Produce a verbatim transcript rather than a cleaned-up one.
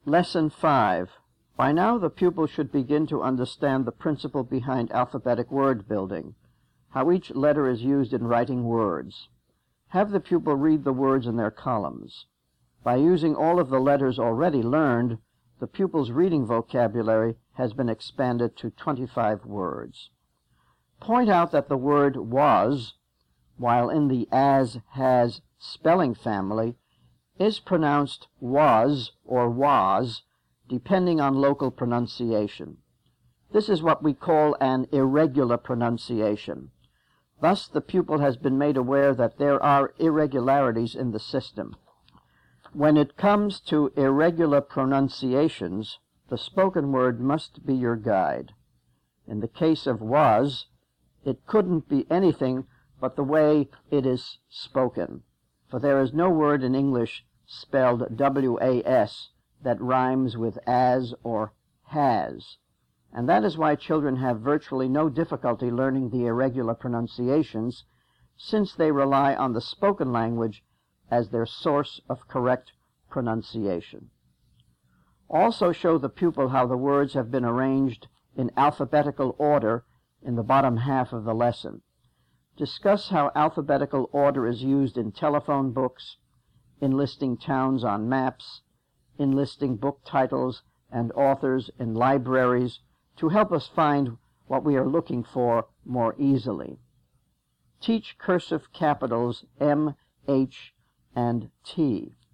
Lesson five. By now the pupil should begin to understand the principle behind alphabetic word building, how each letter is used in writing words. Have the pupil read the words in their columns. By using all of the letters already learned, the pupil's reading vocabulary has been expanded to twenty-five words. Point out that the word was, while in the as, has spelling family, is pronounced was or was, depending on local pronunciation. This is what we call an irregular pronunciation. Thus, the pupil has been made aware that there are irregularities in the system. When it comes to irregular pronunciations, the spoken word must be your guide. In the case of was, it couldn't be anything but the way it is spoken, for there is no word in English spelled W A S that rhymes with as or has, and that is why children have virtually no difficulty learning the irregular pronunciations, since they rely on the spoken language as their source of correct pronunciation. Also show the pupil how the words have been arranged in alphabetical order in the bottom half of the lesson. Discuss how alphabetical order is used in telephone books, in listing towns on maps, in listing book titles and authors in libraries, to help us find what we are looking for more easily. Teach cursive capitals M, H, and T.